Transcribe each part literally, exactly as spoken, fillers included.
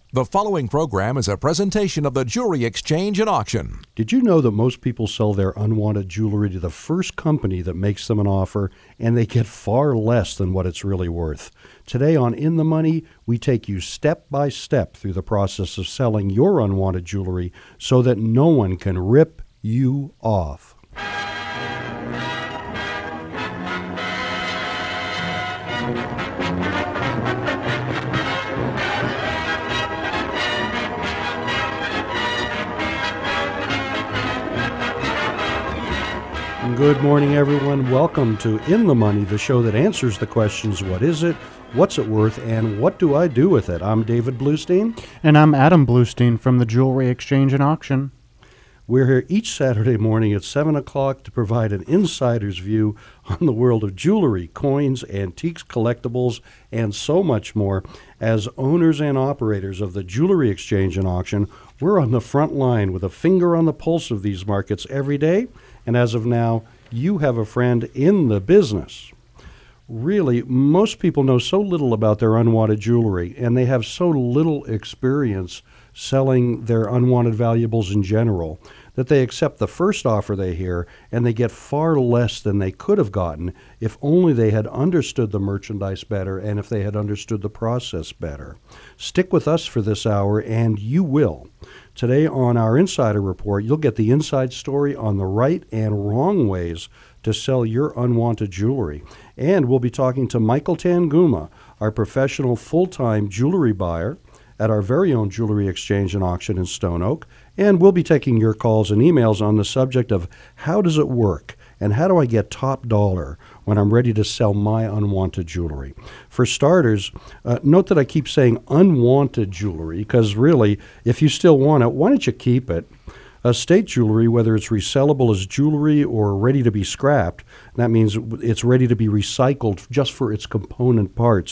The following program is a presentation of the Jewelry Exchange and Auction. Did you know that most people sell their unwanted jewelry to the first company that makes them an offer, and they get far less than what it's really worth? Today on In the Money, we take you step by step through the process of selling your unwanted jewelry so that no one can rip you off. Good morning, everyone. Welcome to In the Money, the show that answers the questions, what is it, what's it worth, and what do I do with it? I'm David Bluestein. And I'm Adam Bluestein from the Jewelry Exchange and Auction. We're here each Saturday morning at seven o'clock to provide an insider's view on the world of jewelry, coins, antiques, collectibles, and so much more. As owners and operators of the Jewelry Exchange and Auction, we're on the front line with a finger on the pulse of these markets every day. And as of now, you have a friend in the business. Really, most people know so little about their unwanted jewelry, and they have so little experience selling their unwanted valuables in general, that they accept the first offer they hear, and they get far less than they could have gotten if only they had understood the merchandise better and if they had understood the process better. Stick with us for this hour, and you will. Today on our Insider Report, you'll get the inside story on the right and wrong ways to sell your unwanted jewelry. And we'll be talking to Michael Tanguma, our professional full-time jewelry buyer at our very own Jewelry Exchange and Auction in Stone Oak. And we'll be taking your calls and emails on the subject of how does it work and how do I get top dollar when I'm ready to sell my unwanted jewelry. For starters, uh, note that I keep saying unwanted jewelry because really, if you still want it, why don't you keep it? Estate jewelry, whether it's resellable as jewelry or ready to be scrapped, that means it's ready to be recycled just for its component parts,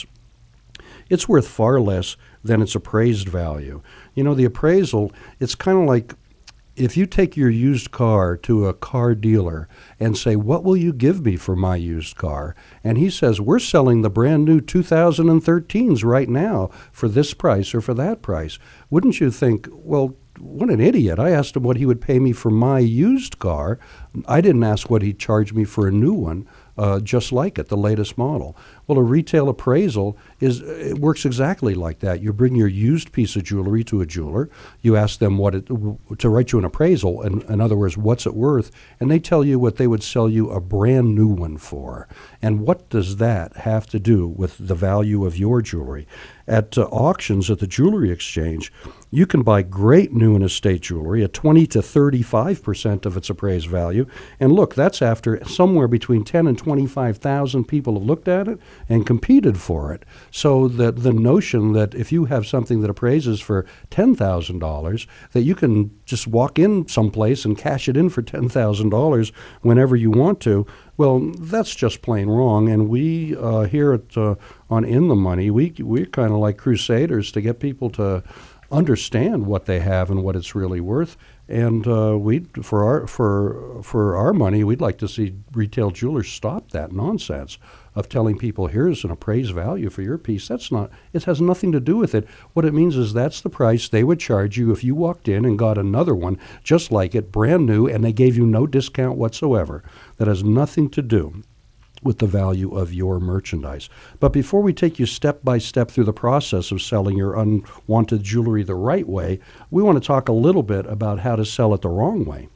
it's worth far less than its appraised value. You know, the appraisal, it's kind of like if you take your used car to a car dealer and say, what will you give me for my used car? And he says, we're selling the brand new two thousand thirteens right now for this price or for that price. Wouldn't you think, well, what an idiot. I asked him what he would pay me for my used car. I didn't ask what he'd charge me for a new one, uh, just like it, the latest model. Well, a retail appraisal is it works exactly like that. You bring your used piece of jewelry to a jeweler. You ask them what it, to write you an appraisal, and in other words, what's it worth, and they tell you what they would sell you a brand new one for. And what does that have to do with the value of your jewelry? At uh, auctions at the Jewelry Exchange, you can buy great new and estate jewelry at twenty to thirty-five percent of its appraised value. And look, that's after somewhere between ten and twenty-five thousand people have looked at it and competed for it. So that the notion that if you have something that appraises for ten thousand dollars, that you can just walk in someplace and cash it in for ten thousand dollars whenever you want to, well, that's just plain wrong. And we uh, here at uh, on In the Money, we we're kind of like crusaders to get people to understand what they have and what it's really worth. And uh, we, for our for for our money, we'd like to see retail jewelers stop that nonsense of telling people here's an appraised value for your piece. That's not. It has nothing to do with it. What it means is that's the price they would charge you if you walked in and got another one just like it, brand new, and they gave you no discount whatsoever. That has nothing to do with the value of your merchandise. But before we take you step by step through the process of selling your unwanted jewelry the right way, we want to talk a little bit about how to sell it the wrong way.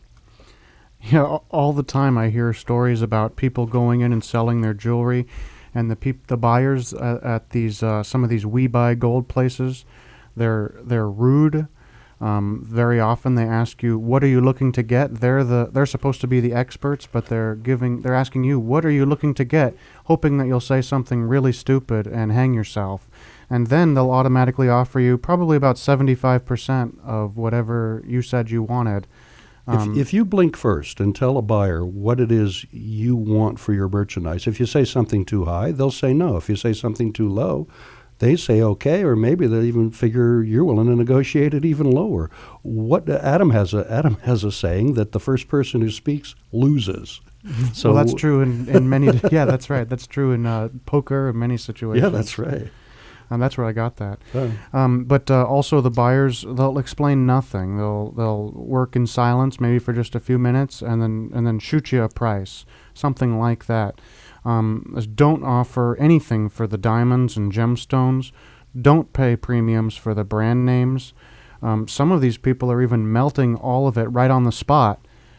Yeah, all the time I hear stories about people going in and selling their jewelry, and the peop- the buyers at, at these uh, some of these We Buy Gold places, they're they're rude. Um, very often they ask you, "What are you looking to get?" They're the they're supposed to be the experts, but they're giving they're asking you, "What are you looking to get?" hoping that you'll say something really stupid and hang yourself. And then they'll automatically offer you probably about seventy-five percent of whatever you said you wanted. Um, if, if you blink first and tell a buyer what it is you want for your merchandise, if you say something too high, they'll say no. If you say something too low, they say okay, or maybe they'll even figure you're willing to negotiate it even lower. What Adam has a Adam has a saying that the first person who speaks loses. So well, that's true in, in many. Yeah, that's right. That's true in uh, poker and many situations. Yeah, that's right. And that's where I got that. Oh. Um, but uh, also the buyers, they'll explain nothing. They'll they'll work in silence, maybe for just a few minutes, and then and then shoot you a price, something like that. Um, don't offer anything for the diamonds and gemstones. Don't pay premiums for the brand names. Um, some of these people are even melting all of it right on the spot,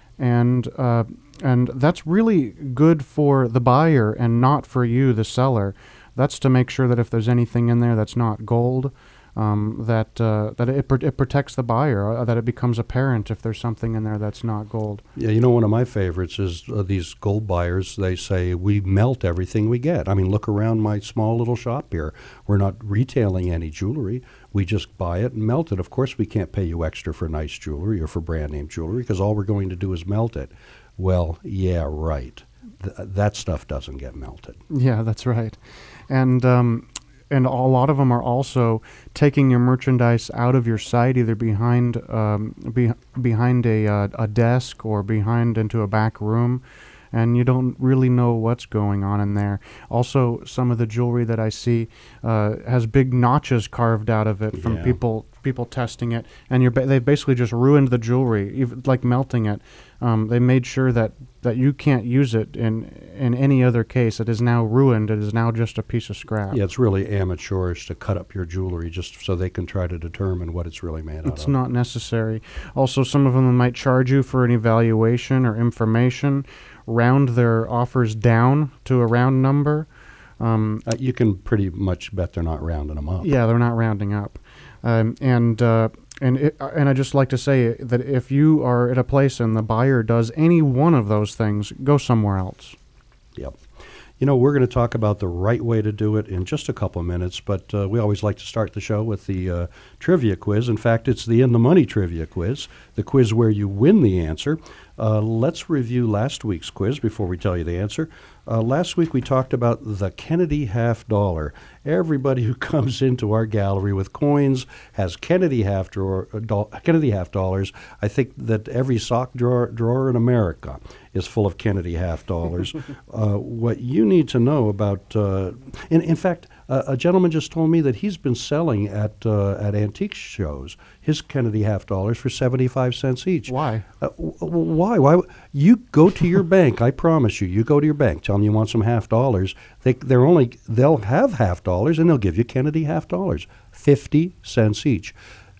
and uh, and that's really good for the buyer and not for you, the seller. That's to make sure that if there's anything in there that's not gold, um, that uh, that it, it protects the buyer, uh, that it becomes apparent if there's something in there that's not gold. Yeah, you know, one of my favorites is uh, these gold buyers. They say, we melt everything we get. I mean, look around my small little shop here. We're not retailing any jewelry. We just buy it and melt it. Of course, we can't pay you extra for nice jewelry or for brand name jewelry because all we're going to do is melt it. Well, yeah, right. Th- that stuff doesn't get melted. Yeah, that's right. And um, and a lot of them are also taking your merchandise out of your site, either behind um, be, behind a uh, a desk or behind into a back room, and you don't really know what's going on in there. Also, some of the jewelry that I see uh, has big notches carved out of it from Yeah. people people testing it, and you're ba- they've basically just ruined the jewelry, even like melting it. Um, they made sure that, that you can't use it in in any other case. It is now ruined. It is now just a piece of scrap. Yeah, it's really amateurish to cut up your jewelry just so they can try to determine what it's really made out of. It's not necessary. Also, some of them might charge you for an evaluation or information, round their offers down to a round number. Um, Uh, you can pretty much bet they're not rounding them up. yeah, they're not rounding up. Um, and uh, and it, uh, and I just like to say that if you are at a place and the buyer does any one of those things, go somewhere else. Yep. You know, we're going to talk about the right way to do it in just a couple of minutes, but uh, we always like to start the show with the uh, trivia quiz. In fact, it's the In the Money trivia quiz, the quiz where you win the answer. Uh, let's review last week's quiz before we tell you the answer. Uh, last week we talked about the Kennedy half dollar. Everybody who comes into our gallery with coins has Kennedy half drawer, uh, do- Kennedy half dollars. I think that every sock drawer, drawer in America is full of Kennedy half dollars. uh, what you need to know about, uh, in, in fact, uh, a gentleman just told me that he's been selling at uh, at antique shows his Kennedy half dollars for seventy-five cents each. Why? Uh, w- w- why? Why? You go to your bank. I promise you. You go to your bank. Tell them you want some half dollars. They they're only they'll have half dollars and they'll give you Kennedy half dollars, fifty cents each.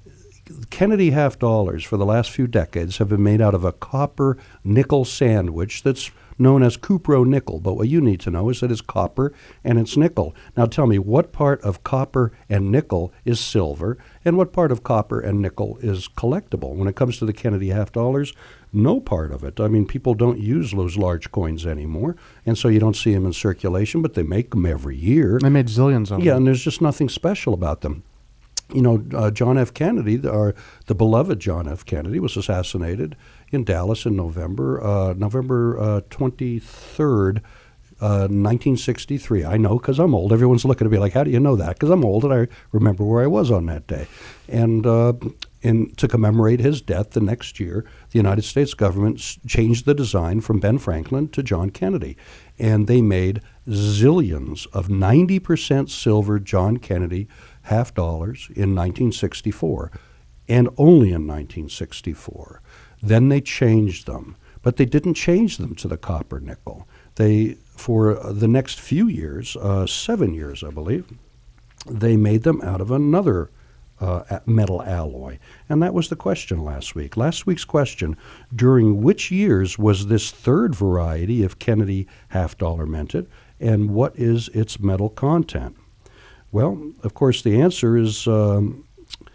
Kennedy half dollars for the last few decades have been made out of a copper nickel sandwich that's known as cupro nickel. But what you need to know is that it's copper and it's nickel. Now tell me, what part of copper and nickel is silver and what part of copper and nickel is collectible? When it comes to the Kennedy half dollars, no part of it. I mean, people don't use those large coins anymore, and so you don't see them in circulation, but they make them every year. They made zillions of Yeah, them. and there's just nothing special about them. You know, uh, John F. Kennedy, the, our, the beloved John F. Kennedy, was assassinated in Dallas in November, uh, November uh, twenty-third, uh, nineteen sixty-three. I know because I'm old. Everyone's looking at me like, how do you know that? Because I'm old and I remember where I was on that day. And uh, and to commemorate his death the next year, the United States government s- changed the design from Ben Franklin to John Kennedy. And they made zillions of ninety percent silver John Kennedy half dollars in nineteen sixty-four, and only in nineteen sixty-four. Then they changed them, but they didn't change them to the copper nickel. They, for the next few years, uh, seven years I believe, they made them out of another uh, a- metal alloy. And that was the question last week. Last week's question, during which years was this third variety of Kennedy half dollar minted, and what is its metal content? Well, of course, the answer is um,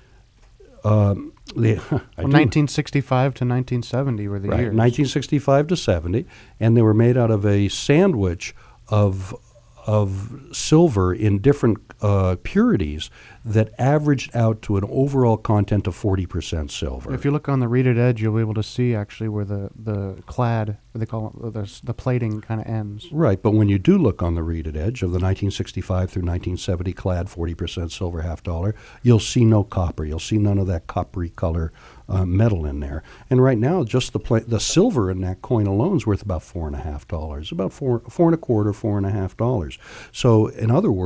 um, the I Well, do- nineteen sixty-five to nineteen seventy were the right, years. nineteen sixty-five to seventy, and they were made out of a sandwich of of silver in different uh, purities that averaged out to an overall content of forty percent silver. If you look on the reeded edge, you'll be able to see actually where the, the clad, what they call it, the, the plating kind of ends. Right, but when you do look on the reeded edge of the nineteen sixty-five through nineteen seventy clad forty percent silver half dollar, you'll see no copper. You'll see none of that coppery color uh, metal in there. And right now, just the pla- the silver in that coin alone is worth about four and a half dollars, about four four and a quarter, four and a half dollars. So, in other words,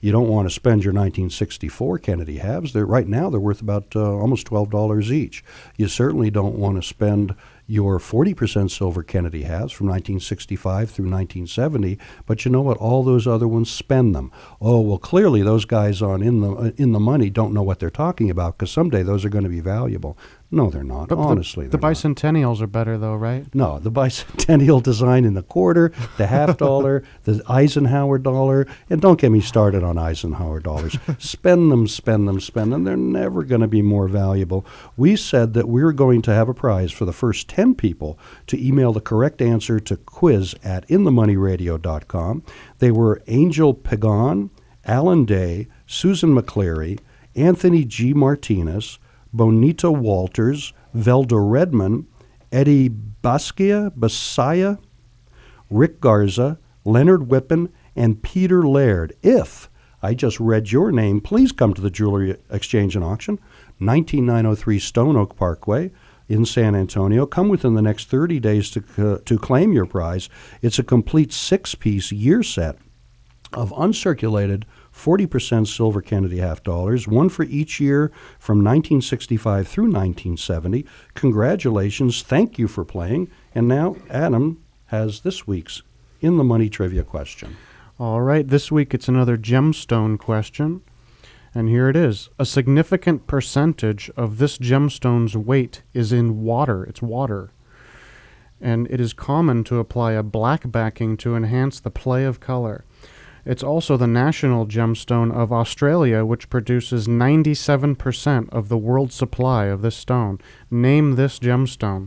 You don't want to spend your nineteen sixty-four Kennedy halves. They're, right now, they're worth about uh, almost twelve dollars each. You certainly don't want to spend your forty percent silver Kennedy halves from nineteen sixty-five through nineteen seventy, but you know what? All those other ones, spend them. Oh, well, clearly those guys on in the uh, in the money don't know what they're talking about, because someday those are going to be valuable. No, they're not. But Honestly, the, the they're not. bicentennials are better, though, right? No, the bicentennial design in the quarter, the half dollar, the Eisenhower dollar, and don't get me started on Eisenhower dollars. Spend them, spend them, spend them. They're never going to be more valuable. We said that we were going to have a prize for the first ten people to email the correct answer to quiz at in the money radio dot com. They were Angel Pagan, Alan Day, Susan McCleary, Anthony G. Martinez, Bonita Walters, Velda Redman, Eddie Baskia, Basaya, Rick Garza, Leonard Whippen, and Peter Laird. If I just read your name, please come to the Jewelry Exchange and Auction, nineteen nine oh three Stone Oak Parkway in San Antonio. Come within the next thirty days to, uh, to claim your prize. It's a complete six-piece year set of uncirculated forty percent silver Kennedy half dollars, one for each year from nineteen sixty-five through nineteen seventy. Congratulations. Thank you for playing. And now Adam has this week's In the Money trivia question. All right, this week it's another gemstone question. And here it is. A significant percentage of this gemstone's weight is in water. It's water. And it is common to apply a black backing to enhance the play of color. It's also the national gemstone of Australia, which produces ninety-seven percent of the world's supply of this stone. Name this gemstone.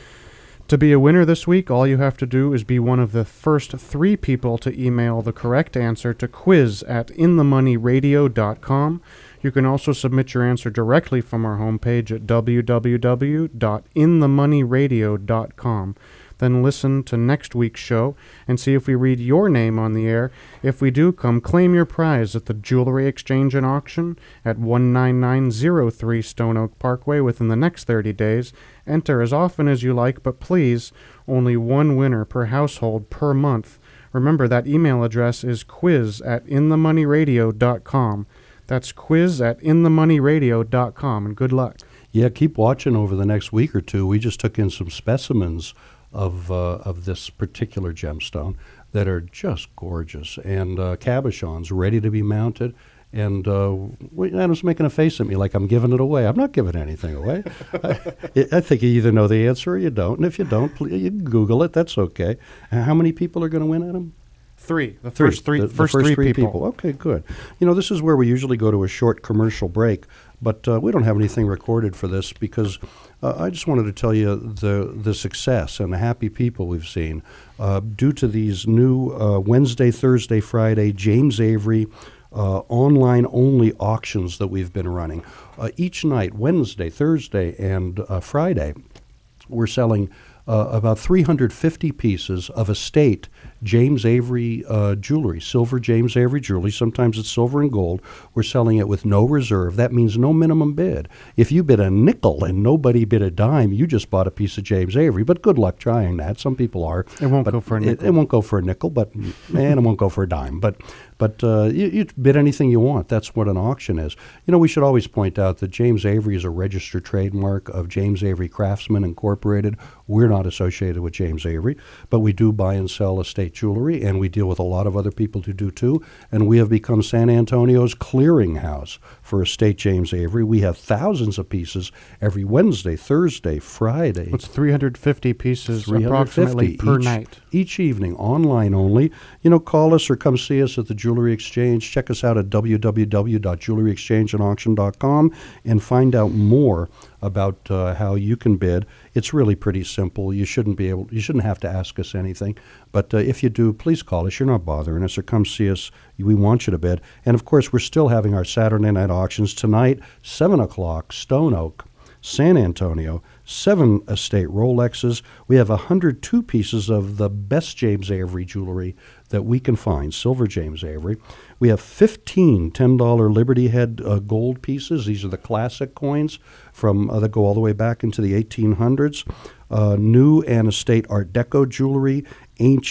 To be a winner this week, all you have to do is be one of the first three people to email the correct answer to quiz at in the money radio dot com. You can also submit your answer directly from our homepage at w w w dot in the money radio dot com. Then listen to next week's show and see if we read your name on the air. If we do, come claim your prize at the Jewelry Exchange and Auction at one nine nine oh three Stone Oak Parkway within the next thirty days. Enter as often as you like, but please, only one winner per household per month. Remember, that email address is quiz at in the money radio dot com. That's quiz at in the money radio dot com, and good luck. Yeah, keep watching over the next week or two. We just took in some specimens of uh, of this particular gemstone that are just gorgeous, and uh, cabochons ready to be mounted. And uh, Adam's making a face at me like I'm giving it away. I'm not giving anything away. I, I think you either know the answer or you don't. And if you don't, please, you can Google it. That's okay. Uh, how many people are going to win, Adam? Three. The Three. first three, The, first the first three, three people. people. Okay, good. You know, this is where we usually go to a short commercial break, but uh, we don't have anything recorded for this because uh, I just wanted to tell you the the success and the happy people we've seen uh, due to these new uh, Wednesday, Thursday, Friday James Avery uh, online-only auctions that we've been running. Uh, each night, Wednesday, Thursday, and uh, Friday, we're selling uh, about three hundred fifty pieces of estate James Avery uh, jewelry, silver James Avery jewelry. Sometimes it's silver and gold. We're selling it with no reserve. That means no minimum bid. If you bid a nickel and nobody bid a dime, you just bought a piece of James Avery. But good luck trying that. Some people are. It won't but go for a it, nickel. it won't go for a nickel, but and it won't go for a dime. But but uh, you, you bid anything you want. That's what an auction is. You know, we should always point out that James Avery is a registered trademark of James Avery Craftsman Incorporated. We're not associated with James Avery, but we do buy and sell estate jewelry, and we deal with a lot of other people who do too. And we have become San Antonio's clearinghouse for estate James Avery. We have thousands of pieces every Wednesday, Thursday, Friday. It's three hundred fifty pieces three hundred fifty approximately per each, night. Each evening, online only. You know, call us or come see us at the Jewelry Exchange. Check us out at w w w dot jewelry exchange and auction dot com and find out more about uh, how you can bid. It's really pretty simple. You shouldn't be able, you shouldn't have to ask us anything. But uh, if you do, please call us. You're not bothering us, or come see us. We want you to bid. And of course, we're still having our Saturday night auctions tonight, seven o'clock, Stone Oak, San Antonio, seven estate Rolexes. We have one hundred two pieces of the best James Avery jewelry that we can find, silver James Avery. We have fifteen ten dollar Liberty Head uh, gold pieces. These are the classic coins from uh, that go all the way back into the eighteen hundreds. Uh, new and estate Art Deco jewelry, ancient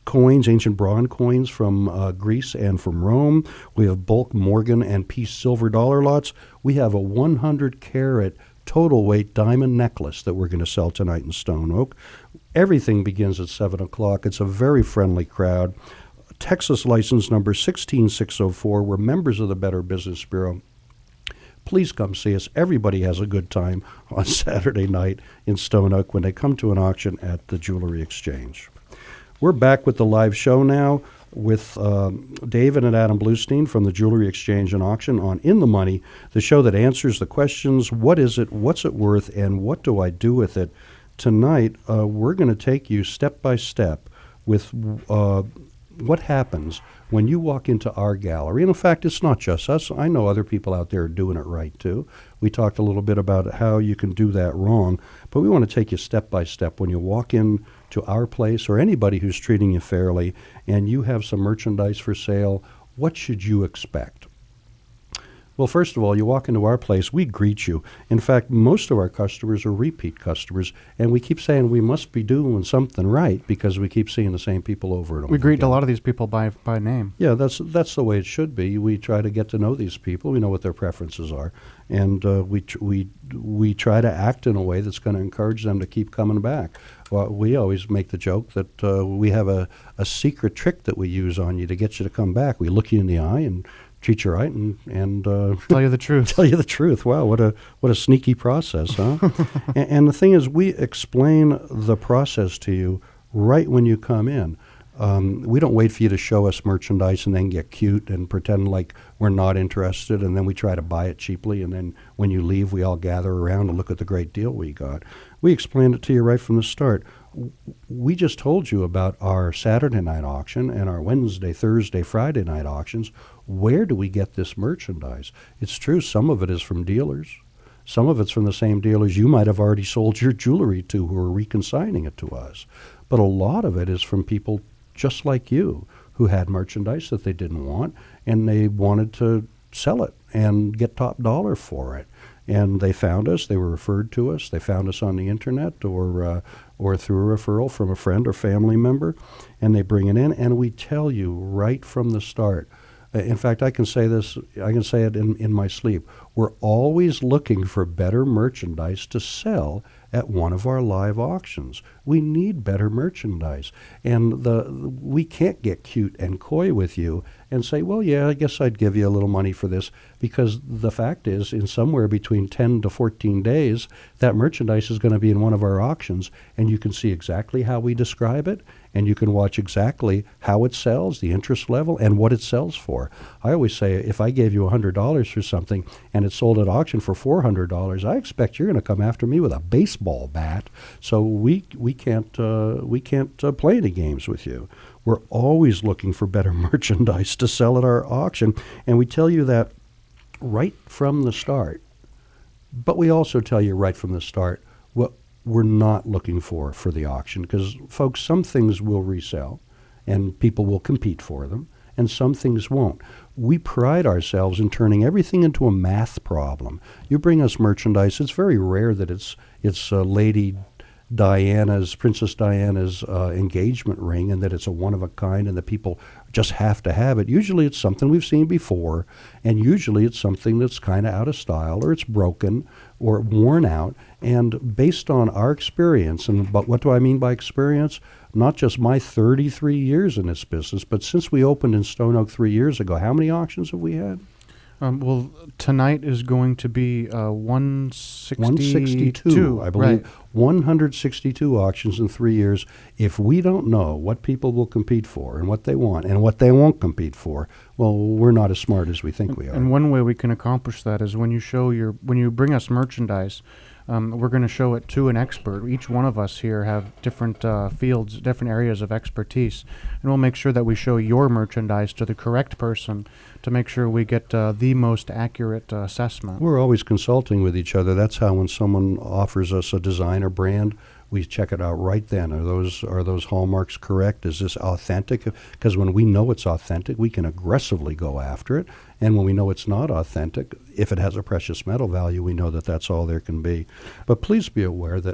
coins, ancient bronze coins from uh, Greece and from Rome. We have bulk Morgan and Peace silver dollar lots. We have a one hundred carat total weight diamond necklace that we're going to sell tonight in Stone Oak. Everything begins at seven o'clock. It's a very friendly crowd. Texas license number sixteen six oh four. We're members of the Better Business Bureau. Please come see us. Everybody has a good time on Saturday night in Stone Oak when they come to an auction at the Jewelry Exchange. We're back with the live show now with um, David and Adam Bluestein from the Jewelry Exchange and Auction on In the Money, the show that answers the questions, what is it, what's it worth, and what do I do with it? Tonight, uh, we're going to take you step by step with uh, what happens when you walk into our gallery. And in fact, it's not just us. I know other people out there are doing it right, too. We talked a little bit about how you can do that wrong, but we want to take you step by step when you walk in to our place or anybody who's treating you fairly and you have some merchandise for sale. What should you expect? Well, first of all, you walk into our place, we greet you. In fact, most of our customers are repeat customers, and we keep saying we must be doing something right because we keep seeing the same people over and over We greet again. a lot of these people by by name. Yeah, that's that's the way it should be. We try to get to know these people. We know what their preferences are, and uh, we tr- we we try to act in a way that's going to encourage them to keep coming back. Well, we always make the joke that uh, we have a, a secret trick that we use on you to get you to come back. We look you in the eye and treat you right and and uh, Tell you the truth. tell you the truth. Wow, what a what a sneaky process, huh? and, and the thing is, we explain the process to you right when you come in. Um, we don't wait for you to show us merchandise and then get cute and pretend like we're not interested, and then we try to buy it cheaply, and then when you leave, we all gather around and look at the great deal we got. We explained it to you right from the start. We just told you about our Saturday night auction and our Wednesday, Thursday, Friday night auctions. Where do we get this merchandise? It's true, some of it is from dealers. Some of it's from the same dealers you might have already sold your jewelry to who are reconsigning it to us. But a lot of it is from people just like you who had merchandise that they didn't want and they wanted to sell it and get top dollar for it. And they found us, they were referred to us, they found us on the internet or uh, or through a referral from a friend or family member, and they bring it in, and we tell you right from the start. Uh, in fact, I can say this, I can say it in, in my sleep. We're always looking for better merchandise to sell at one of our live auctions. We need better merchandise. And the we can't get cute and coy with you and say, well, yeah, I guess I'd give you a little money for this, because the fact is, in somewhere between ten to fourteen days, that merchandise is going to be in one of our auctions, and you can see exactly how we describe it, and you can watch exactly how it sells, the interest level, and what it sells for. I always say, if I gave you one hundred dollars for something and it sold at auction for four hundred dollars, I expect you're going to come after me with a baseball bat. So we we can't uh, we can't uh, play any games with you. We're always looking for better merchandise to sell at our auction, and we tell you that right from the start. But we also tell you right from the start what we're not looking for for the auction, because, folks, some things will resell, and people will compete for them, and some things won't. We pride ourselves in turning everything into a math problem. You bring us merchandise, it's very rare that it's it's uh, Lady Diana's, Princess Diana's uh, engagement ring, and that it's a one-of-a-kind and that people just have to have it. Usually it's something we've seen before, and usually it's something that's kind of out of style, or it's broken, or worn out. And based on our experience, and but what do I mean by experience? Not just my thirty-three years in this business, but since we opened in Stone Oak three years ago, how many auctions have we had? Um, well, tonight is going to be uh, one sixty-two. one sixty-two, I believe. Right. one hundred sixty-two auctions in three years. If we don't know what people will compete for and what they want and what they won't compete for, well, we're not as smart as we think we are. And one way we can accomplish that is when you show your, when you bring us merchandise, um, we're going to show it to an expert. Each one of us here have different uh, fields, different areas of expertise, and we'll make sure that we show your merchandise to the correct person to make sure we get uh, the most accurate uh, assessment. We're always consulting with each other. That's how when someone offers us a design or brand, we check it out right then. Are those are those hallmarks correct? Is this authentic? Because when we know it's authentic, we can aggressively go after it. And when we know it's not authentic, if it has a precious metal value, we know that that's all there can be. But please be aware that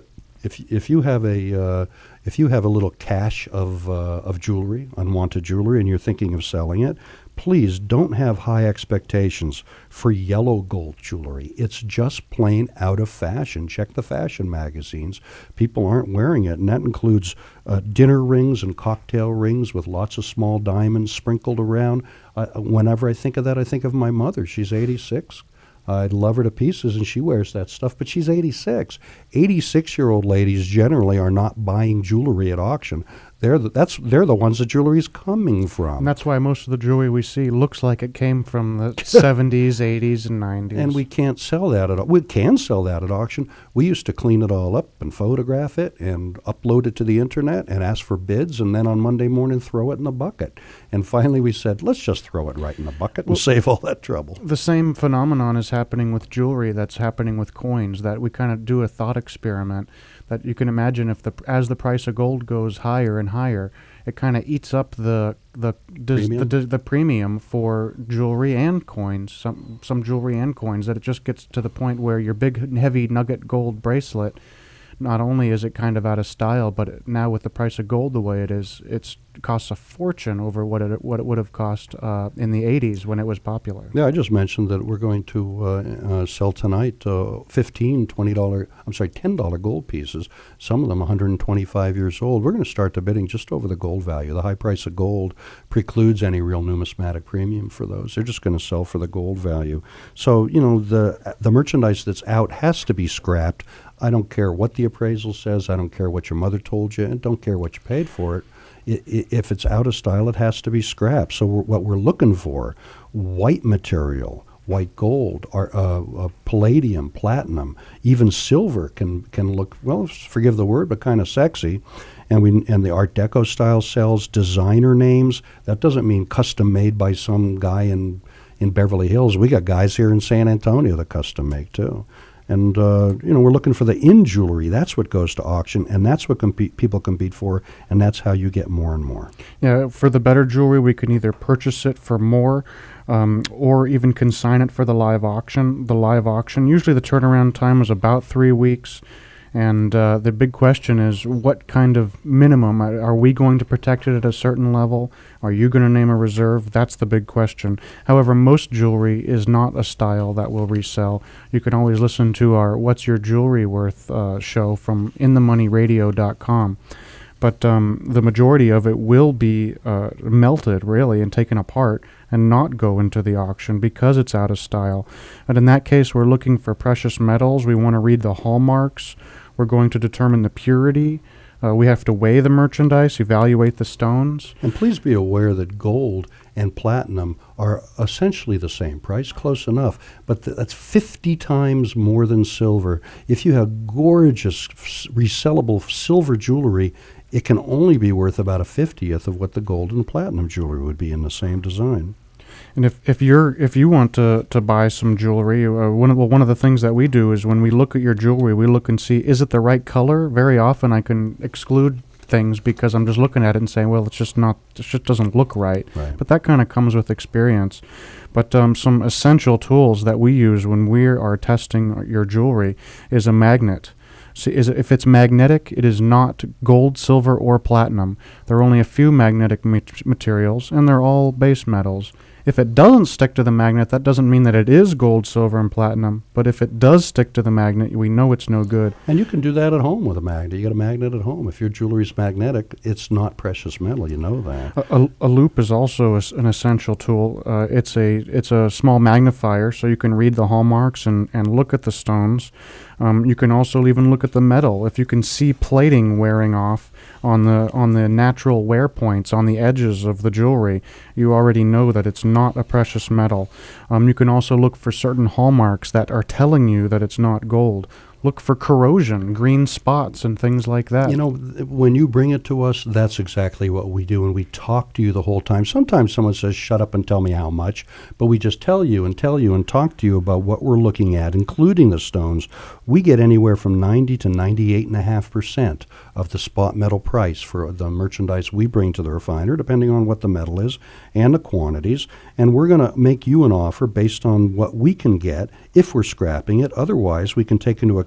if if you have a uh, if you have a little cache of uh, of jewelry, unwanted jewelry, and you're thinking of selling it, please don't have high expectations for yellow gold jewelry. It's just plain out of fashion. Check the fashion magazines. People aren't wearing it, and that includes uh, dinner rings and cocktail rings with lots of small diamonds sprinkled around. Uh, whenever I think of that, I think of my mother. She's eighty-six. I love her to pieces, and she wears that stuff, but she's eighty-six. eighty-six-year-old ladies generally are not buying jewelry at auction. They're the, that's they're the ones the jewelry's coming from. And that's why most of the jewelry we see looks like it came from the seventies, eighties, and nineties. And we can't sell that at we can sell that at auction. We used to clean it all up and photograph it and upload it to the internet and ask for bids, and then on Monday morning throw it in the bucket. And finally we said, let's just throw it right in the bucket and well, save all that trouble. The same phenomenon is happening with jewelry that's happening with coins, that we kind of do a thought experiment that you can imagine if the as the price of gold goes higher and higher, it kind of eats up the the premium? The, the premium for jewelry and coins, some some jewelry and coins, that it just gets to the point where your big heavy nugget gold bracelet, not only is it kind of out of style, but it, now with the price of gold the way it is, it's costs a fortune over what it what it would have cost uh, in the eighties when it was popular. Yeah, I just mentioned that we're going to uh, uh, sell tonight uh, fifteen, twenty dollar, I'm sorry, ten dollar gold pieces, some of them one hundred twenty-five years old. We're going to start the bidding just over the gold value. The high price of gold precludes any real numismatic premium for those. They're just going to sell for the gold value. So, you know, the the merchandise that's out has to be scrapped. I don't care what the appraisal says. I don't care what your mother told you, and don't care what you paid for it. I, I, if it's out of style, it has to be scrapped. So we're, what we're looking for, white material, white gold, or, uh, uh, palladium, platinum, even silver can can look, well, forgive the word, but kind of sexy. And we and the Art Deco style sells designer names. That doesn't mean custom made by some guy in in Beverly Hills. We got guys here in San Antonio that custom make too. And, uh, you know, we're looking for the in jewelry. That's what goes to auction, and that's what compete, people compete for, and that's how you get more and more. Yeah, for the better jewelry, we can either purchase it for more um, or even consign it for the live auction. The live auction, usually the turnaround time is about three weeks. And uh, the big question is, what kind of minimum? Are, are we going to protect it at a certain level? Are you going to name a reserve? That's the big question. However, most jewelry is not a style that will resell. You can always listen to our What's Your Jewelry Worth uh, show from in the money radio dot com. But um, the majority of it will be uh, melted, really, and taken apart and not go into the auction because it's out of style. And in that case, we're looking for precious metals. We want to read the hallmarks. We're going to determine the purity. Uh, we have to weigh the merchandise, evaluate the stones. And please be aware that gold and platinum are essentially the same price, close enough, but th- that's fifty times more than silver. If you have gorgeous, f- resellable silver jewelry, it can only be worth about a fiftieth of what the gold and platinum jewelry would be in the same design. And if, if you're if you want to, to buy some jewelry, uh, one of well, one of the things that we do is when we look at your jewelry, we look and see, is it the right color? Very often I can exclude things because I'm just looking at it and saying, well, it's just not, it just doesn't look right. Right. But that kind of comes with experience. But um, some essential tools that we use when we are testing your jewelry is a magnet. So is it, if it's magnetic, it is not gold, silver, or platinum. There are only a few magnetic mat- materials, and they're all base metals. If it doesn't stick to the magnet, that doesn't mean that it is gold, silver, and platinum. But if it does stick to the magnet, we know it's no good. And you can do that at home with a magnet. You got a magnet at home. If your jewelry's magnetic, it's not precious metal. You know that. A, a, a loop is also a s an essential tool. Uh, it's a it's a small magnifier, so you can read the hallmarks and, and look at the stones. Um, you can also even look at the metal. If you can see plating wearing off on the on the natural wear points on the edges of the jewelry, you already know that it's not a precious metal. Um, you can also look for certain hallmarks that are telling you that it's not gold. Look for corrosion, green spots, and things like that. You know, th- when you bring it to us, that's exactly what we do, and we talk to you the whole time. Sometimes someone says, shut up and tell me how much, but we just tell you and tell you and talk to you about what we're looking at, including the stones. We get anywhere from ninety to ninety-eight point five percent of the spot metal price for the merchandise we bring to the refiner, depending on what the metal is and the quantities, and we're going to make you an offer based on what we can get if we're scrapping it. Otherwise, we can take into account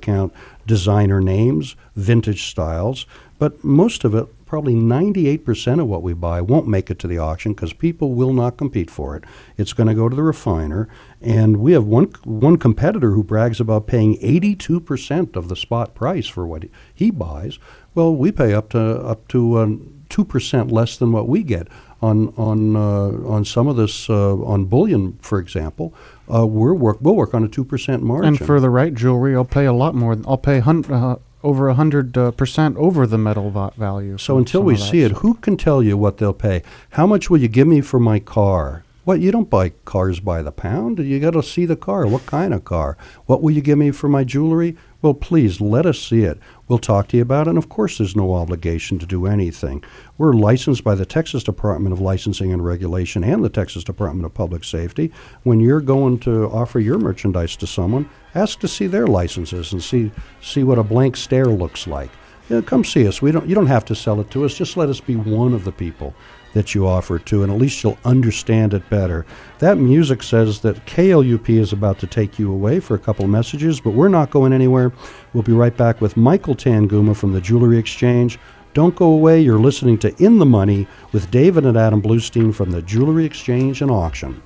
count designer names, vintage styles, but most of it, probably ninety-eight percent of what we buy won't make it to the auction because people will not compete for it. It's going to go to the refiner, and we have one one competitor who brags about paying eighty-two percent of the spot price for what he, he buys. Well, we pay up to up to um, two percent less than what we get on on uh, on some of this uh, on bullion, for example. Uh, we're work we'll work on a two percent margin. And for the right jewelry, I'll pay a lot more. I'll pay hun- uh, over a hundred uh, percent over the metal va- value. So until we see it, who can tell you what they'll pay? How much will you give me for my car? What, you don't buy cars by the pound. You got to see the car. What kind of car? What will you give me for my jewelry? Well, please, let us see it. We'll talk to you about it. And, of course, there's no obligation to do anything. We're licensed by the Texas Department of Licensing and Regulation and the Texas Department of Public Safety. When you're going to offer your merchandise to someone, ask to see their licenses and see see what a blank stare looks like. You know, come see us. We don't. You don't have to sell it to us. Just let us be one of the people that you offer it to, and at least you'll understand it better. That music says that K L U P is about to take you away for a couple of messages, but we're not going anywhere. We'll be right back with Michael Tanguma from the Jewelry Exchange. Don't go away. You're listening to In the Money with David and Adam Bluestein from the Jewelry Exchange and Auction.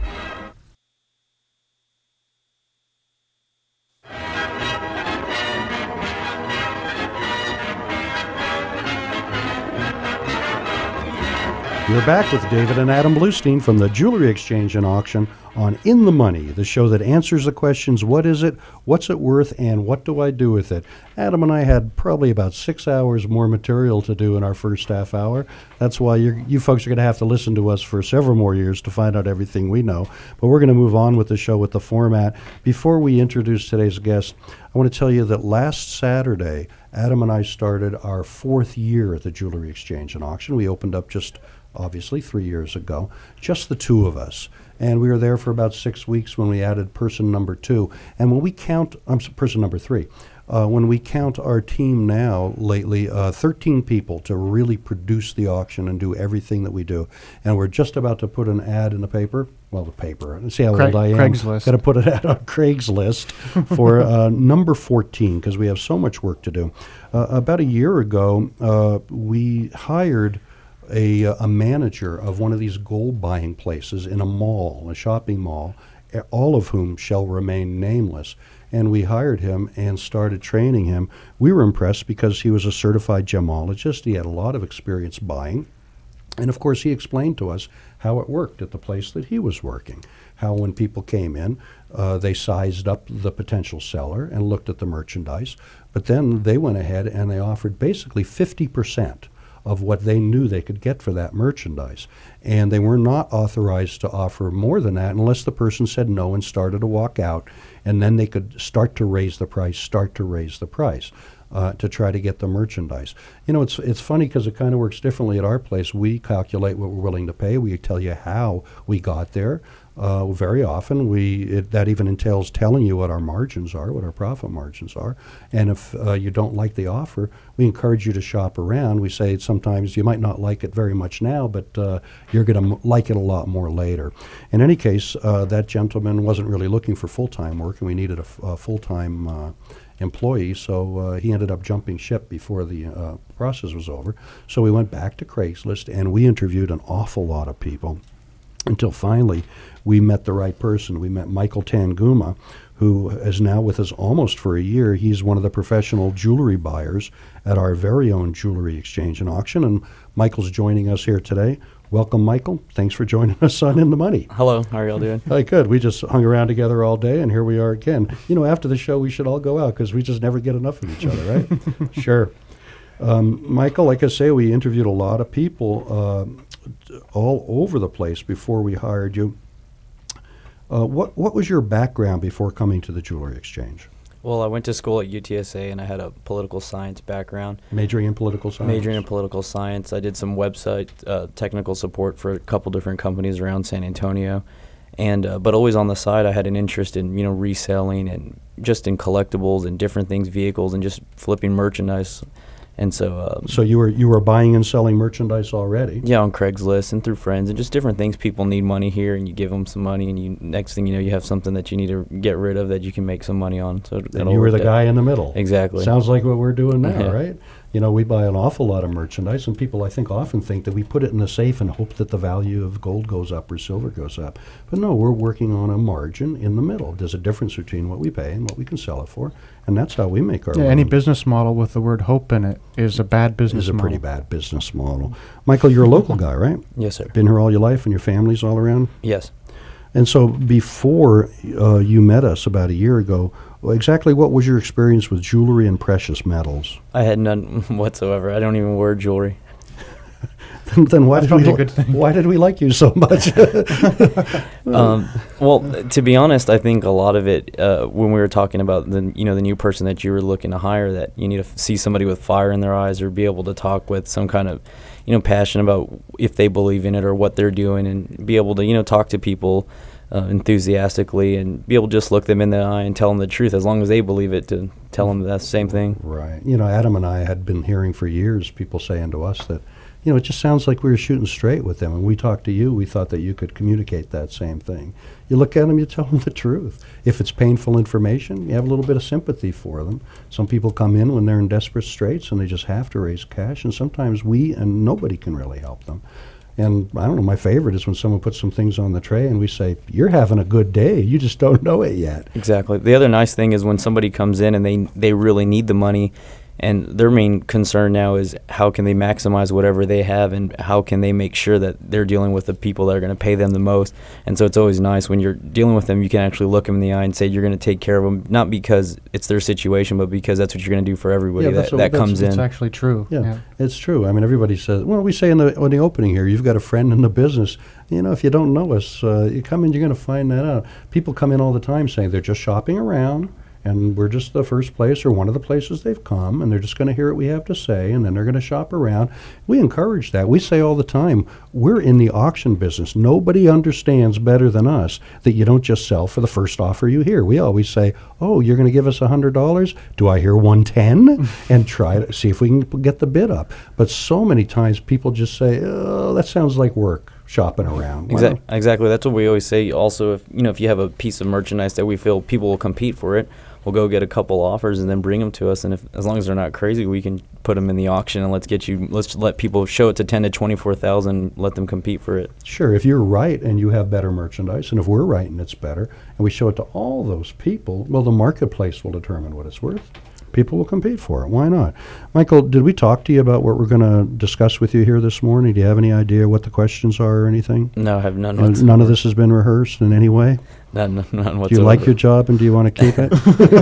We're back with David and Adam Bluestein from the Jewelry Exchange and Auction on In the Money, the show that answers the questions, what is it, what's it worth, and what do I do with it? Adam and I had probably about six hours more material to do in our first half hour. That's why you're, you folks are going to have to listen to us for several more years to find out everything we know. But we're going to move on with the show with the format. Before we introduce today's guest, I want to tell you that last Saturday, Adam and I started our fourth year at the Jewelry Exchange and Auction. We opened up just obviously three years ago, just the two of us. And we were there for about six weeks when we added person number two. And when we count, I'm um, person number three, uh, when we count our team now lately, uh, thirteen people to really produce the auction and do everything that we do. And we're just about to put an ad in the paper. Well, the paper. See how Craig, old I am. Craigslist. Got to put it ad on Craigslist for uh, number fourteen because we have so much work to do. Uh, about a year ago, uh, we hired A, a manager of one of these gold buying places in a mall, a shopping mall, all of whom shall remain nameless. And we hired him and started training him. We were impressed because he was a certified gemologist. He had a lot of experience buying. And of course, he explained to us how it worked at the place that he was working. How when people came in, uh, they sized up the potential seller and looked at the merchandise. But then they went ahead and they offered basically fifty percent of what they knew they could get for that merchandise. And they were not authorized to offer more than that unless the person said no and started to walk out, and then they could start to raise the price, start to raise the price uh, to try to get the merchandise. You know, it's it's funny because it kind of works differently at our place. We calculate what we're willing to pay. We tell you how we got there. Uh, very often, we it, that even entails telling you what our margins are, what our profit margins are. And if uh, you don't like the offer, we encourage you to shop around. We say sometimes you might not like it very much now, but uh, you're going to m- like it a lot more later. In any case, uh, that gentleman wasn't really looking for full-time work, and we needed a, f- a full-time uh, employee, so uh, he ended up jumping ship before the uh, process was over. So we went back to Craigslist, and we interviewed an awful lot of people until finally we met the right person. We met Michael Tanguma, who is now with us almost for a year. He's one of the professional jewelry buyers at our very own Jewelry Exchange and Auction, and Michael's joining us here today. Welcome, Michael. Thanks for joining us on In the Money. Hello. How are y'all doing? Hi, good. We just hung around together all day, and here we are again. You know, after the show, we should all go out because we just never get enough of each other, right? Sure. Um, Michael, like I say, we interviewed a lot of people uh, all over the place before we hired you. Uh, what what was your background before coming to the Jewelry Exchange? Well, I went to school at U T S A, and I had a political science background. Majoring in political science? Majoring in political science. I did some website uh, technical support for a couple different companies around San Antonio. And uh, but always on the side, I had an interest in, you know, reselling and just in collectibles and different things, vehicles, and just flipping merchandise. And so, um, So you were you were buying and selling merchandise already. yeah, on Craigslist and through friends and just different things. People need money here, and you give them some money, and you next thing you know, you have something that you need to get rid of that you can make some money on. So And you were the guy in the middle. Exactly. Sounds like what we're doing now, Yeah. right? You know, we buy an awful lot of merchandise, and people, I think, often think that we put it in the safe and hope that the value of gold goes up or silver goes up. But no, we're working on a margin in the middle. There's a difference between what we pay and what we can sell it for, and that's how we make our Yeah, living. any business model with the word hope in it is a bad business Is a model. pretty bad business model. Michael, you're a local guy, right? Yes, sir. Been here all your life, and your family's all around? Yes. And so before uh, you met us about a year ago, well, exactly what was your experience with jewelry and precious metals? I had none whatsoever. I don't even wear jewelry. then then why, That's did we, probably a li- good thing. why did we like you so much? Um, well, to be honest, I think a lot of it, uh, when we were talking about the, you know, the new person that you were looking to hire, that you need to f- see somebody with fire in their eyes or be able to talk with some kind of, you know, passion about if they believe in it or what they're doing, and be able to, you know, talk to people uh, enthusiastically and be able to just look them in the eye and tell them the truth, as long as they believe it, to tell them that same thing. Right. You know, Adam and I had been hearing for years people saying to us that, you know, it just sounds like we were shooting straight with them. When we talked to you, we thought that you could communicate that same thing. You look at them, you tell them the truth. If it's painful information, you have a little bit of sympathy for them. Some people come in when they're in desperate straits and they just have to raise cash, and sometimes we and nobody can really help them. And I don't know, my favorite is when someone puts some things on the tray and we say, you're having a good day, you just don't know it yet. Exactly. The other nice thing is when somebody comes in and they they really need the money, and their main concern now is how can they maximize whatever they have, and how can they make sure that they're dealing with the people that are going to pay them the most. And so it's always nice when you're dealing with them, you can actually look them in the eye and say you're going to take care of them, not because it's their situation, but because that's what you're going to do for everybody Yeah, that, that's what- that that's- comes It's in. actually true. Yeah, it's true. I mean, everybody says, well, we say in the, in the opening here, you've got a friend in the business. You know, if you don't know us, uh, you come in, you're going to find that out. People come in all the time saying they're just shopping around, and we're just the first place or one of the places they've come, and they're just going to hear what we have to say, and then they're going to shop around. We encourage that. We say all the time, we're in the auction business. Nobody understands better than us that you don't just sell for the first offer you hear. We always say, oh, you're going to give us one hundred dollars? Do I hear one ten? And try to see if we can p- get the bid up. But so many times people just say, oh, that sounds like work. Shopping around. Why Exactly. don't- Exactly. That's what we always say. Also, if you know, if you have a piece of merchandise that we feel people will compete for it, we'll go get a couple offers and then bring them to us. And if as long as they're not crazy, we can put them in the auction and let's get you. Let's let people show it to ten to twenty four thousand. Let them compete for it. Sure, if you're right and you have better merchandise, and if we're right and it's better, and we show it to all those people, well, the marketplace will determine what it's worth. People will compete for it. Why not? Michael, did we talk to you about what we're going to discuss with you here this morning? Do you have any idea what the questions are or anything? No, I have none. Uh, whatsoever. none of this has been rehearsed in any way? None, none, none whatsoever. Do you like your job and do you want to keep it?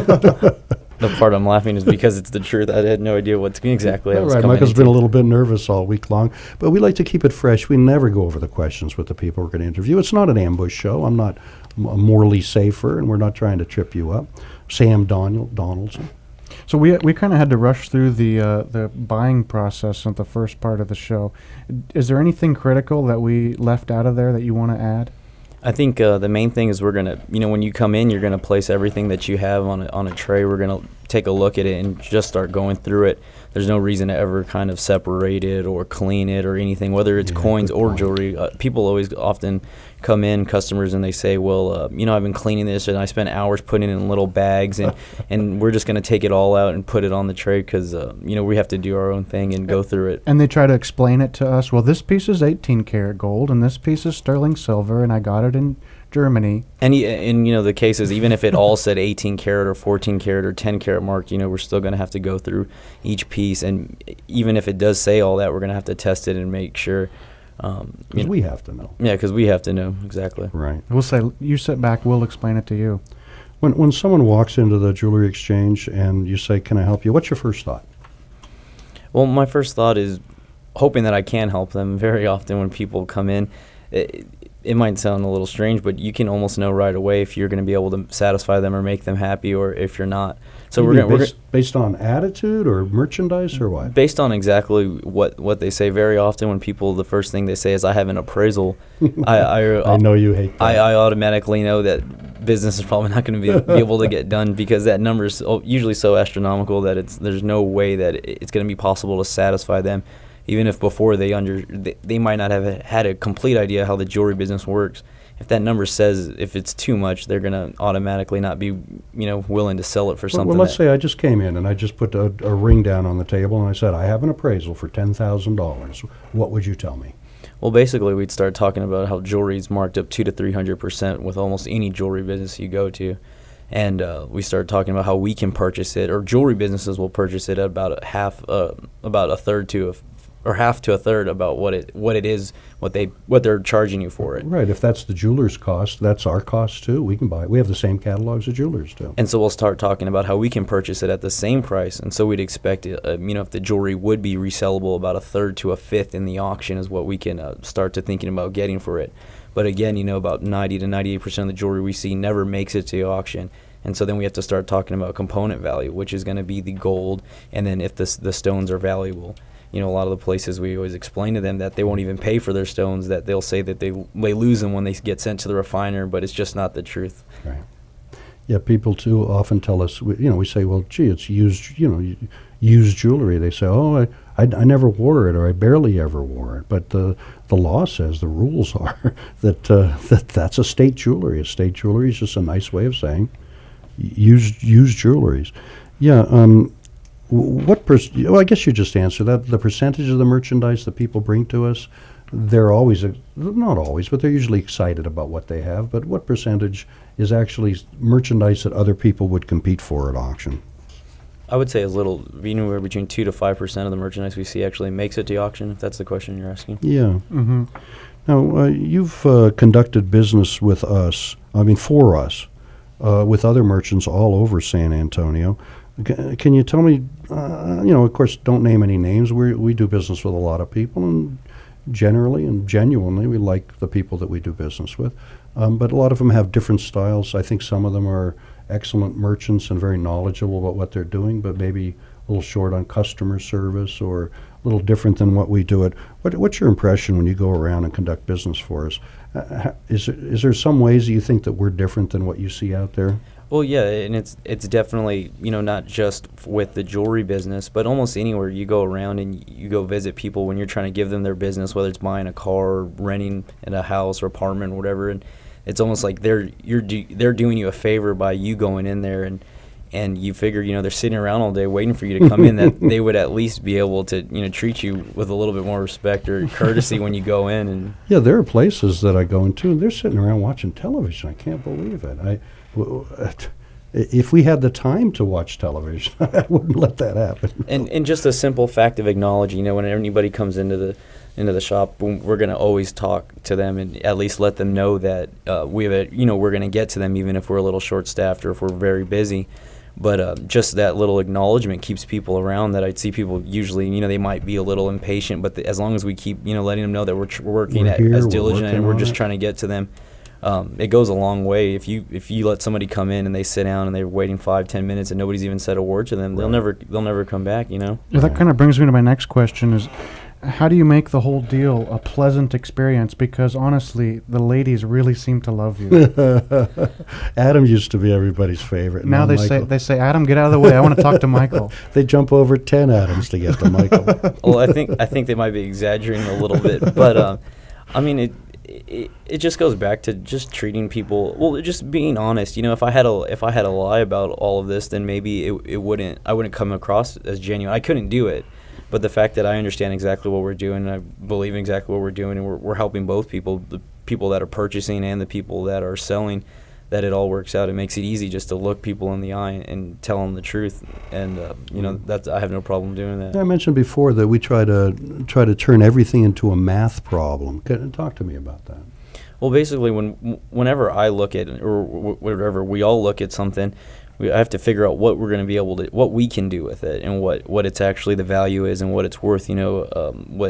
The part I'm laughing is because it's the truth. I had no idea what exactly I All was right, coming Michael's into. been a little bit nervous all week long, but we like to keep it fresh. We never go over the questions with the people we're going to interview. It's not an ambush show. I'm not m- morally safer, and we're not trying to trip you up. Sam Donald, Donaldson. So we we kind of had to rush through the uh, the buying process at the first part of the show. Is there anything critical that we left out of there that you want to add? I think uh, the main thing is we're gonna, you know, when you come in, you're gonna place everything that you have on a, on a tray. We're gonna take a look at it and just start going through it. There's no reason to ever kind of separate it or clean it or anything, whether it's Yeah, coins good or point. jewelry. Uh, people always often come in, customers, and they say, well, uh, you know, I've been cleaning this and I spent hours putting it in little bags, and, and we're just going to take it all out and put it on the tray because, uh, you know, we have to do our own thing and go through it. And they try to explain it to us. Well, this piece is eighteen karat gold, and this piece is sterling silver, and I got it in Germany. And, y- and you know, the case is, even if it all said eighteen karat or fourteen karat or ten karat mark, you know, we're still going to have to go through each piece. And even if it does say all that, we're going to have to test it and make sure. Um, you Because know, we have to know. yeah, because we have to know exactly. Right. We'll say, you sit back, we'll explain it to you. When when someone walks into the jewelry exchange and you say, "Can I help you?" What's your first thought? Well, my first thought is hoping that I can help them. Very often when people come in, it, it might sound a little strange, but you can almost know right away if you're going to be able to satisfy them or make them happy, or if you're not. So You we're mean going based, based on attitude or merchandise or what? based on exactly what, what they say. Very often when people, the first thing they say is, I have an appraisal, I, I, I know you hate that. I, I automatically know that business is probably not going to be, be able to get done, because that number is so, usually so astronomical that it's there's no way that it's going to be possible to satisfy them, even if before they under they, they might not have had a complete idea how the jewelry business works. If that number says if it's too much, they're going to automatically not be, you know, willing to sell it for Well, something. well, let's that- say I just came in and I just put a, a ring down on the table and I said, I have an appraisal for ten thousand dollars. What would you tell me? Well, basically, we'd start talking about how jewelry is marked up two to three hundred percent with almost any jewelry business you go to, and uh, we start talking about how we can purchase it, or jewelry businesses will purchase it at about a half, uh, about a third to a, f- or half to a third about what it what it is, what they what they're charging you for it. Right, if that's the jeweler's cost, that's our cost too. We can buy it. We have the same catalogs as jewelers do. And so we'll start talking about how we can purchase it at the same price. And so we'd expect, uh, you know, if the jewelry would be resellable, about a third to a fifth in the auction is what we can uh, start to thinking about getting for it. But again, you know, about ninety to ninety-eight percent of the jewelry we see never makes it to the auction. And so then we have to start talking about component value, which is going to be the gold, and then if the, s- the stones are valuable. You know, a lot of the places we always explain to them that they won't even pay for their stones, that they'll say that they they lose them when they get sent to the refiner, but it's just not the truth. Right. Yeah, people too often tell us, we- you know, we say, well, gee, it's used, you know, u- used jewelry. They say, oh, I, I, I never wore it, or I barely ever wore it. But the the law says, the rules are that uh, that that's a state jewelry. A state jewelry is just a nice way of saying used used jewelries. Yeah. Um, w- what per- well, I guess you just answered that. The percentage of the merchandise that people bring to us, they're always, ex- not always, but they're usually excited about what they have. But what percentage is actually s- merchandise that other people would compete for at auction? I would say a little, anywhere between two to five percent of the merchandise we see actually makes it to auction, if that's the question you're asking. Yeah. Mm-hmm. Now, uh, you've uh, conducted business with us, I mean, for us, uh, with other merchants all over San Antonio. C- can you tell me, uh, you know, of course, don't name any names. We we do business with a lot of people, and generally and genuinely, we like the people that we do business with. Um, but a lot of them have different styles. I think some of them are excellent merchants and very knowledgeable about what they're doing, but maybe a little short on customer service or a little different than what we do it. What, what's your impression when you go around and conduct business for us? Uh, ha- is, there- is there some ways you think that we're different than what you see out there? Well, yeah, and it's it's definitely, you know, not just f- with the jewelry business, but almost anywhere you go around and y- you go visit people when you're trying to give them their business, whether it's buying a car or renting in a house or apartment or whatever, and it's almost like they're you're do, they're doing you a favor by you going in there, and and you figure, you know, they're sitting around all day waiting for you to come in, that they would at least be able to, you know, treat you with a little bit more respect or courtesy when you go in. And Yeah, there are places that I go into, and they're sitting around watching television. I can't believe it. I, w- w- uh, t- if we had the time to watch television, I wouldn't let that happen. And and just a simple fact of acknowledging, you know, when anybody comes into the into the shop, w- we're going to always talk to them and at least let them know that uh, we have a, you know, we're going to get to them even if we're a little short staffed or if we're very busy. But uh, just that little acknowledgement keeps people around. That I'd see people usually, you know, they might be a little impatient, but the, as long as we keep, you know, letting them know that we're, tr- we're working We're at, here, as we're diligent working and we're on just it. trying to get to them. Um, it goes a long way. If you if you let somebody come in and they sit down and they're waiting five ten minutes and nobody's even said a word to them, they'll Right. never they'll never come back. You know. Yeah, that kind of brings me to my next question: is how do you make the whole deal a pleasant experience? Because honestly, the ladies really seem to love you. Adam used to be everybody's favorite. Now they say Michael- they say, Adam, get out of the way. I want to talk to Michael. they jump over ten Adams to get to Michael. Well, I think I think they might be exaggerating a little bit, but uh, I mean it, it. It just goes back to just treating people well, just being honest. You know, if I had a if I had a lie about all of this, then maybe it it wouldn't I wouldn't come across as genuine. I couldn't do it, but the fact that I understand exactly what we're doing, and I believe in exactly what we're doing, and we're we're helping both people, the people that are purchasing and the people that are selling, that it all works out. It makes it easy just to look people in the eye and tell them the truth, and uh, you know that's I have no problem doing that. Yeah, I mentioned before that we try to try to turn everything into a math problem. Can, talk to me about that. Well, basically, when whenever I look at or wh- whatever we all look at something, we I have to figure out what we're going to be able to, what we can do with it, and what, what it's actually the value is and what it's worth. You know, um, what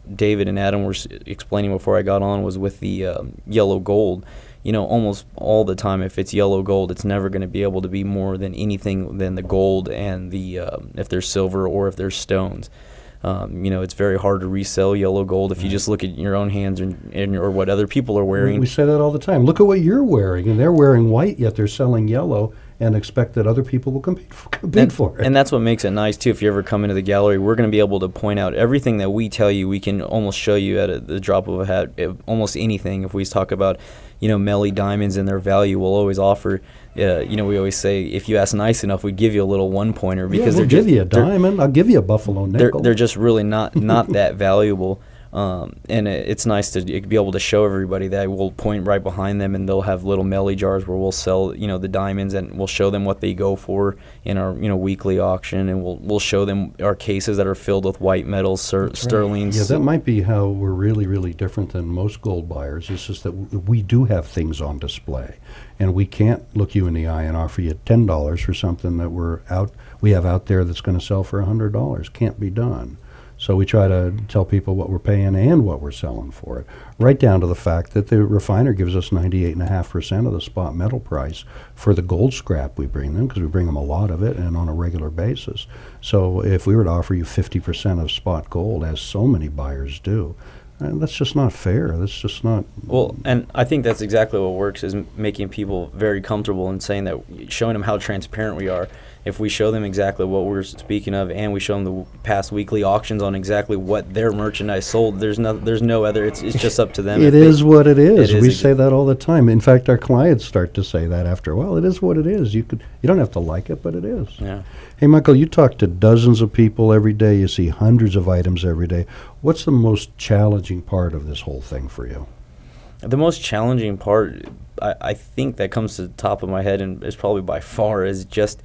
David and Adam were s- explaining before I got on was with the um, yellow gold. You know, almost all the time, if it's yellow gold, it's never going to be able to be more than anything than the gold and the um, if there's silver or if there's stones. Um, you know, it's very hard to resell yellow gold if you just look at your own hands and, and or what other people are We, wearing. we say that all the time. Look at what you're wearing, and they're wearing white, yet they're selling yellow, and expect that other people will compete, f- compete and, for it. and that's what makes it nice too. If you ever come into the gallery, we're going to be able to point out everything that we tell you. We can almost show you at a, the drop of a hat, if, almost anything. If we talk about, you know, Melly diamonds and their value, we'll always offer. Uh, you know, we always say if you ask nice enough, we give you a little one pointer yeah, because we'll they're give just, you a they're- diamond. I'll give you a buffalo they're nickel. they're just really not not that valuable. Um, and it, it's nice to be able to show everybody that. We'll point right behind them, and they'll have little Melly jars where we'll sell, you know, the diamonds, and we'll show them what they go for in our, you know, weekly auction, and we'll we'll show them our cases that are filled with white metals, sir, sterlings. Yeah, that might be how we're really, really different than most gold buyers. It's just that w- we do have things on display, and we can't look you in the eye and offer you ten dollars for something that we're out we have out there that's going to sell for a hundred dollars. Can't be done. So we try to tell people what we're paying and what we're selling for it, right down to the fact that the refiner gives us ninety-eight point five percent of the spot metal price for the gold scrap we bring them, because we bring them a lot of it and on a regular basis. So if we were to offer you fifty percent of spot gold, as so many buyers do, and that's just not fair. That's just not. Well, and I think that's exactly what works, is m- making people very comfortable and saying that, showing them how transparent we are. If we show them exactly what we're speaking of, and we show them the w- past weekly auctions on exactly what their merchandise sold, there's no, there's no other. It's it's just up to them. It if they- is what it is. It is we ex- say that all the time. In fact, our clients start to say that after a while. It is what it is. You could you don't have to like it, but it is. Yeah. Hey, Michael, you talk to dozens of people every day. You see hundreds of items every day. What's the most challenging part of this whole thing for you? The most challenging part, I, I think, that comes to the top of my head, and is probably by far, is just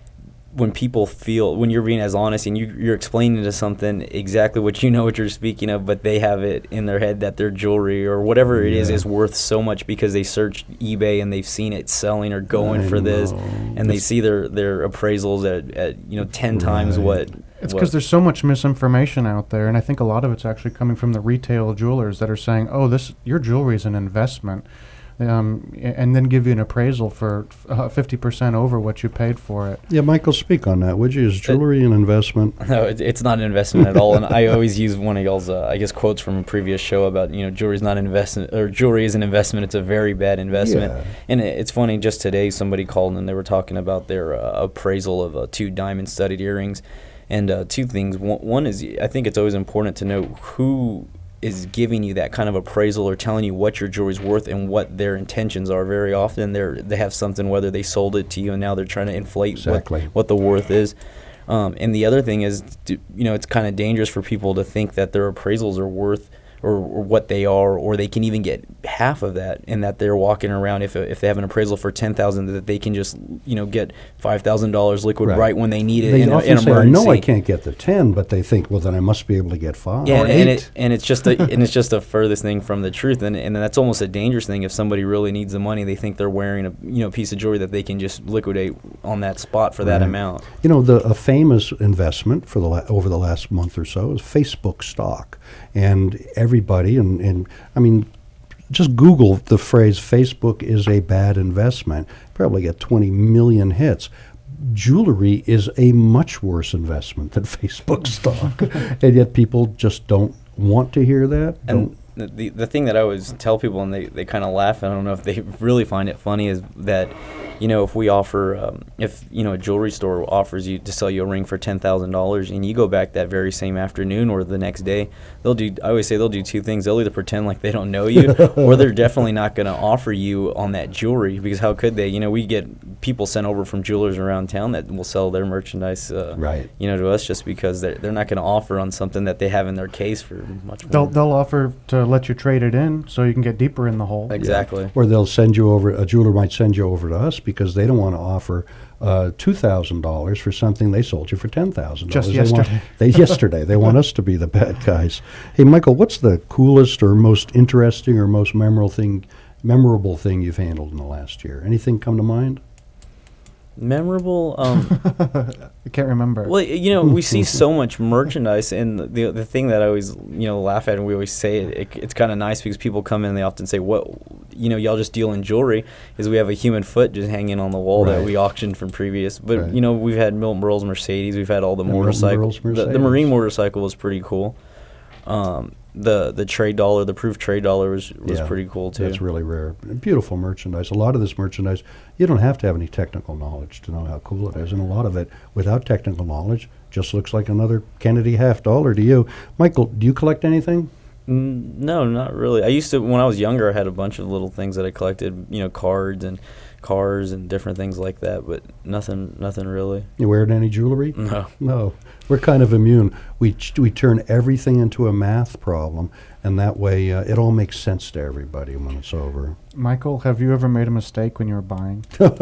when people feel, when you're being as honest and you, you're explaining to something exactly what you know what you're speaking of, but they have it in their head that their jewelry or whatever it is Yeah. is worth so much because they searched eBay and they've seen it selling or going I for this, know. and they see their, their appraisals at, at you know ten times Right. what. It's what- because there's so much misinformation out there, and I think a lot of it's actually coming from the retail jewelers that are saying, "Oh, this your jewelry is an investment," um, a- and then give you an appraisal for uh, fifty percent over what you paid for it. Yeah, Michael, speak on that, would you? Is jewelry an investment? No, it, it's not an investment at all. And I always use one of y'all's, uh, I guess, quotes from a previous show about, you know, jewelry is not an investment, or jewelry is an investment. It's a very bad investment. Yeah. And it, it's funny. Just today, somebody called and they were talking about their uh, appraisal of uh, two diamond-studded earrings, and uh, two things. One, one is, I think it's always important to know who is giving you that kind of appraisal or telling you what your jewelry's worth and what their intentions are. Very often they're they have something, whether they sold it to you and now they're trying to inflate Exactly. what, what the worth is. Um, and the other thing is, do, you know, it's kind of dangerous for people to think that their appraisals are worth or, or what they are, or they can even get half of that, and that they're walking around, if if they have an appraisal for ten thousand, that they can just, you know, get five thousand dollars liquid right. Right. when they need it They in, a, often in say, emergency. I know I can't get the ten, but they think, well, then I must be able to get five. Yeah, or and, eight. and it and it's just a and it's just the furthest thing from the truth, and and that's almost a dangerous thing. If somebody really needs the money, they think they're wearing a you know piece of jewelry that they can just liquidate on that spot for that Right. amount. You know, the a famous investment for the la- over the last month or so is Facebook stock, and everybody and and I mean, just Google the phrase "Facebook is a bad investment." Probably get twenty million hits. Jewelry is a much worse investment than Facebook stock, and yet people just don't want to hear that. And Don't- the, the the thing that I always tell people, and they, they kind of laugh, and I don't know if they really find it funny, is that, you know, if we offer, um, if, you know, a jewelry store offers you to sell you a ring for ten thousand dollars, and you go back that very same afternoon or the next day, they'll do, I always say they'll do two things. They'll either pretend like they don't know you, or they're definitely not going to offer you on that jewelry, because how could they? You know, we get people sent over from jewelers around town that will sell their merchandise, uh, Right. you know, to us, just because they're, they're not going to offer on something that they have in their case for much more. They'll they'll offer to let you trade it in so you can get deeper in the hole. Exactly. Or they'll send you over, a jeweler might send you over to us because they don't want to offer uh, two thousand dollars for something they sold you for ten thousand dollars. Just they want- yesterday. they, yesterday. They want us to be the bad guys. Hey, Michael, what's the coolest or most interesting or most memorable thing, memorable thing you've handled in the last year? Anything come to mind? Memorable. Um, I can't remember. well, you know, we see so much merchandise, and the the thing that I always you know laugh at, and we always say it, it it's kind of nice because people come in and they often say, "What, you know, y'all just deal in jewelry?" Is we have a human foot just hanging on the wall Right. that we auctioned from previous. But Right. you know, we've had Milton Berle's Mercedes, we've had all the And Milton motorcycles. Berle's The, the Mercedes. Marine motorcycle was pretty cool. Um, the the trade dollar, the proof trade dollar was was Yeah, pretty cool too. That's really rare. Beautiful merchandise. A lot of this merchandise, you don't have to have any technical knowledge to know how cool it is, and a lot of it, without technical knowledge, just looks like another Kennedy half dollar to you. Michael, do you collect anything? Mm, No, not really. I used to, when I was younger, I had a bunch of little things that I collected, you know, cards and cars and different things like that, but nothing, nothing really. You wearing any jewelry? No. No. We're kind of immune. We ch- we turn everything into a math problem, and that way uh, it all makes sense to everybody when it's over. Michael, have you ever made a mistake when you were buying?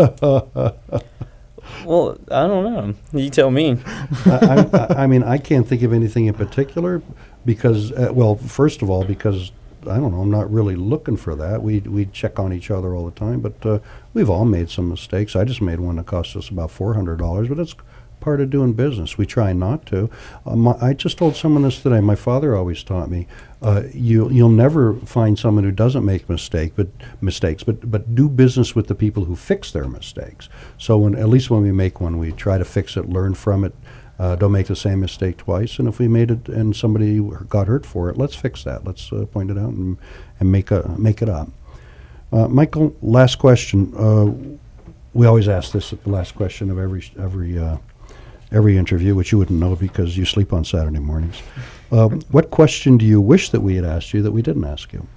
Well, I don't know. You tell me. I, I, I mean, I can't think of anything in particular because, uh, well, first of all, because I don't know, I'm not really looking for that. We we check on each other all the time, but uh, we've all made some mistakes. I just made one that cost us about four hundred dollars, but it's part of doing business. We try not to. Uh, my, I just told someone this today. My father always taught me, uh, you you'll never find someone who doesn't make mistake, but mistakes, but but do business with the people who fix their mistakes. So when at least when we make one, we try to fix it, learn from it. Uh, don't make the same mistake twice. And if we made it and somebody got hurt for it, let's fix that. Let's uh, point it out and and make a make it up. Uh, Michael, last question. Uh, we always ask this at the last question of every every uh, every interview, which you wouldn't know because you sleep on Saturday mornings. Uh, what question do you wish that we had asked you that we didn't ask you?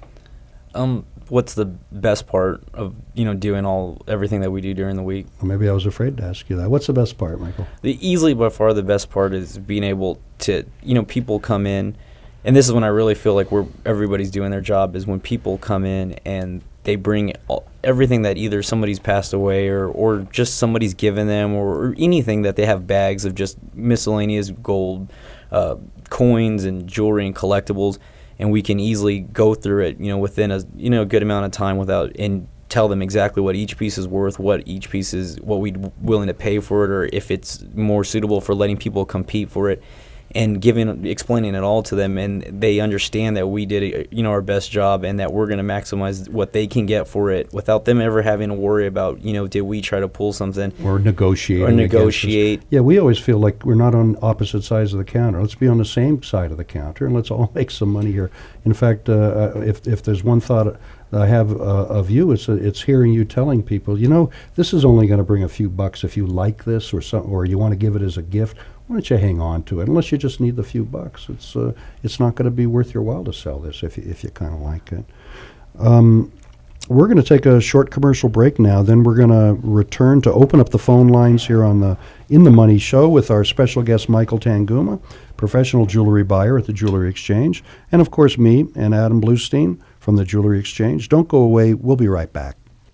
Um, what's the best part of you know doing all everything that we do during the week? Or maybe I was afraid to ask you that. What's the best part, Michael? The easily by far the best part is being able to you know people come in, and this is when I really feel like we're everybody's doing their job is when people come in and they bring all, everything that either somebody's passed away or or just somebody's given them or, or anything that they have bags of just miscellaneous gold, uh, coins and jewelry and collectibles. And we can easily go through it, you know, within a you know good amount of time without and tell them exactly what each piece is worth, what each piece is, what we'd willing to pay for it, or if it's more suitable for letting people compete for it, and giving explaining it all to them, and they understand that we did a, you know our best job, and that we're going to maximize what they can get for it without them ever having to worry about you know did we try to pull something Or negotiate. or negotiate. Yeah, we always feel like we're not on opposite sides of the counter. Let's be on the same side of the counter, and let's all make some money here. In fact, uh, if if there's one thought that I have uh, of you, it's uh, it's hearing you telling people, you know, this is only going to bring a few bucks if you like this or some, or you want to give it as a gift. Why don't you hang on to it? Unless you just need the few bucks, it's uh, it's not going to be worth your while to sell this if you, if you kind of like it. Um, We're going to take a short commercial break now. Then we're going to return to open up the phone lines here on the In the Money Show with our special guest, Michael Tanguma, professional jewelry buyer at the Jewelry Exchange, and of course me and Adam Bluestein from the Jewelry Exchange. Don't go away. We'll be right back.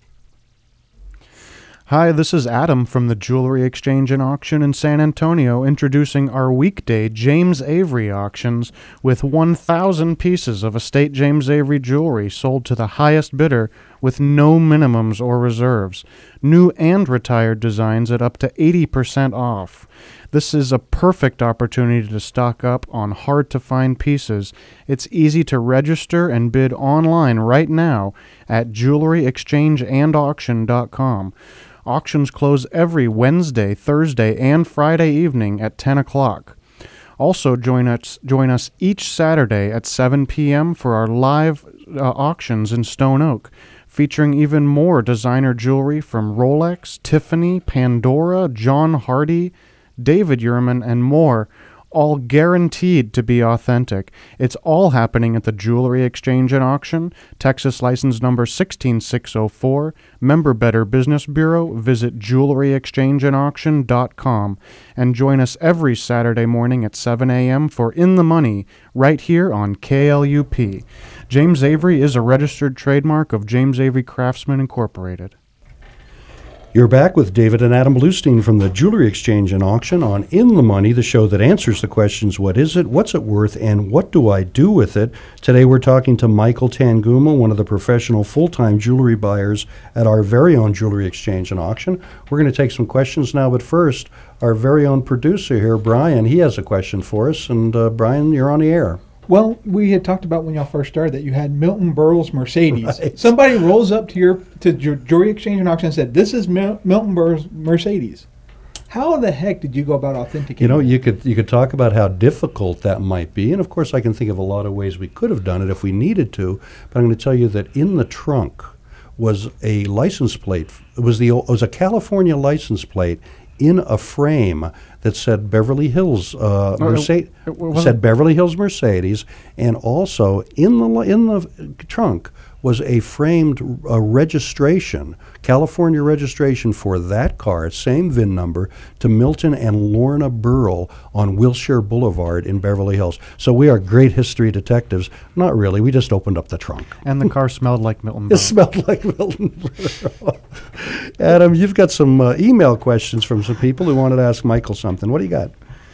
Hi, this is Adam from the Jewelry Exchange and Auction in San Antonio, introducing our weekday James Avery auctions with one thousand pieces of estate James Avery jewelry sold to the highest bidder with no minimums or reserves. New and retired designs at up to eighty percent off. This is a perfect opportunity to stock up on hard-to-find pieces. It's easy to register and bid online right now at jewelry exchange and auction dot com. Auctions close every Wednesday, Thursday, and Friday evening at ten o'clock. Also, join us join us each Saturday at seven p.m. for our live uh, auctions in Stone Oak, featuring even more designer jewelry from Rolex, Tiffany, Pandora, John Hardy, David Yurman, and more, all guaranteed to be authentic. It's all happening at the Jewelry Exchange and Auction, Texas license number sixteen six oh four, member Better Business Bureau. Visit jewelry exchange and auction dot com and join us every Saturday morning at seven a.m. for In the Money, right here on K L U P. James Avery is a registered trademark of James Avery Craftsman Incorporated. You're back with David and Adam Bluestein from the Jewelry Exchange and Auction on In the Money, the show that answers the questions, what is it, what's it worth, and what do I do with it? Today we're talking to Michael Tanguma, one of the professional full-time jewelry buyers at our very own Jewelry Exchange and Auction. We're going to take some questions now, but first, our very own producer here, Brian, he has a question for us. And uh, Brian, you're on the air. Well, we had talked about when y'all first started that you had Milton Berle's Mercedes. Right. Somebody rolls up to your to your Jewelry Exchange and Auction and said, "This is Mil- Milton Berle's Mercedes." How the heck did you go about authenticating? You know, it? you could you could talk about how difficult that might be, and of course, I can think of a lot of ways we could have done it if we needed to. But I'm going to tell you that in the trunk was a license plate. It was the it was a California license plate in a frame that said Beverly Hills uh, No, it- Mercedes. it wasn't- Said Beverly Hills Mercedes, and also in the li- in the trunk was a framed uh, registration, California registration for that car, same V I N number, to Milton and Lorna Burl on Wilshire Boulevard in Beverly Hills. So we are great history detectives. Not really. We just opened up the trunk. And the car smelled like Milton It Berle. smelled like Milton Berle. Adam, you've got some uh, email questions from some people who wanted to ask Michael something. What do you got?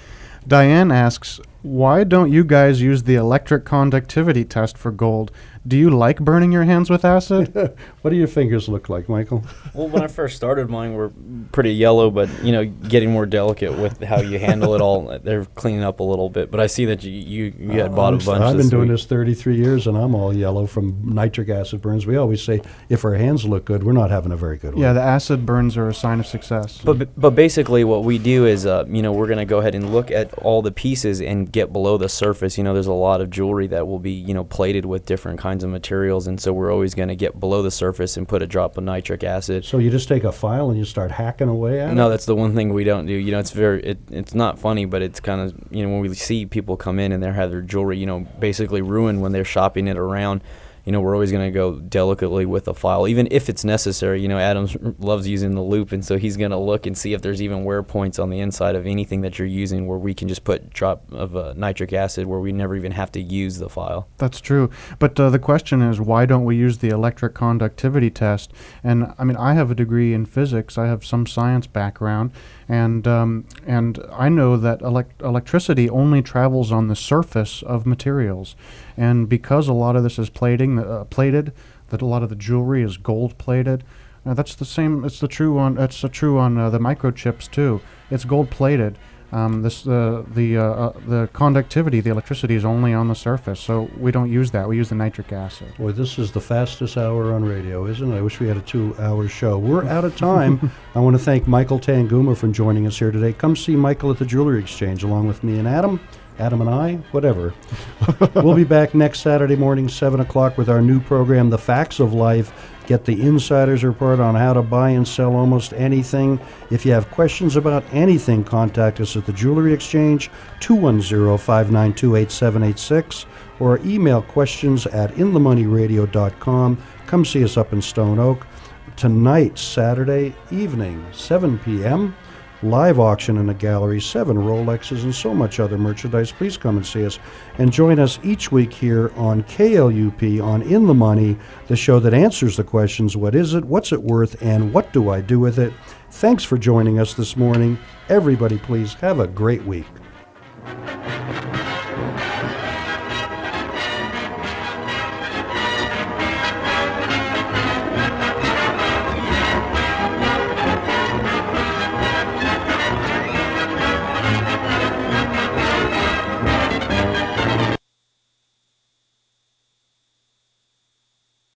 Diane asks, why don't you guys use the electric conductivity test for gold? Do you like burning your hands with acid? What do your fingers look like, Michael? Well, when I first started, mine were pretty yellow, but you know, getting more delicate with how you handle it all. They're cleaning up a little bit. But I see that you you, you had bought a I'm- bunch. I've this been doing week. this thirty-three years, and I'm all yellow from nitric acid burns. We always say if our hands look good, we're not having a very good one. Yeah, the acid burns are a sign of success. But but basically, what we do is, uh, you know, we're going to go ahead and look at all the pieces and get below the surface. You know, there's a lot of jewelry that will be, you know, plated with different kinds of materials, and so we're always going to get below the surface and put a drop of nitric acid. So you just take a file and you start hacking away at No, it? that's the one thing we don't do. You know, it's very, it, it's not funny, but it's kind of, you know, when we see people come in and they have their jewelry, you know, basically ruined when they're shopping it around, you know, we're always going to go delicately with a file, even if it's necessary. You know, Adams loves using the loop, and so he's going to look and see if there's even wear points on the inside of anything that you're using where we can just put a drop of uh, nitric acid where we never even have to use the file. That's true. But uh, the question is, why don't we use the electric conductivity test? And I mean, I have a degree in physics. I have some science background. And um, and I know that elect- electricity only travels on the surface of materials. And because a lot of this is plating, uh, plated, that a lot of the jewelry is gold plated, uh, that's the same. It's the true on. It's the true on uh, the microchips too. It's gold plated. Um, this uh, the uh, uh, the conductivity, the electricity is only on the surface, so we don't use that. We use the nitric acid. Boy, this is the fastest hour on radio, isn't it? I wish we had a two-hour show. We're out of time. I want to thank Michael Tanguma for joining us here today. Come see Michael at the Jewelry Exchange along with me and Adam. Adam and I, whatever. We'll be back next Saturday morning, seven o'clock, with our new program, The Facts of Life. Get the insider's report on how to buy and sell almost anything. If you have questions about anything, contact us at the Jewelry Exchange, two one zero, five nine two, eight seven eight six, or email questions at in the money radio dot com. Come see us up in Stone Oak. Tonight, Saturday evening, seven p.m., live auction in the gallery, seven Rolexes, and so much other merchandise. Please come and see us. And join us each week here on K L U P on In the Money, the show that answers the questions, what is it, what's it worth, and what do I do with it? Thanks for joining us this morning. Everybody, please have a great week.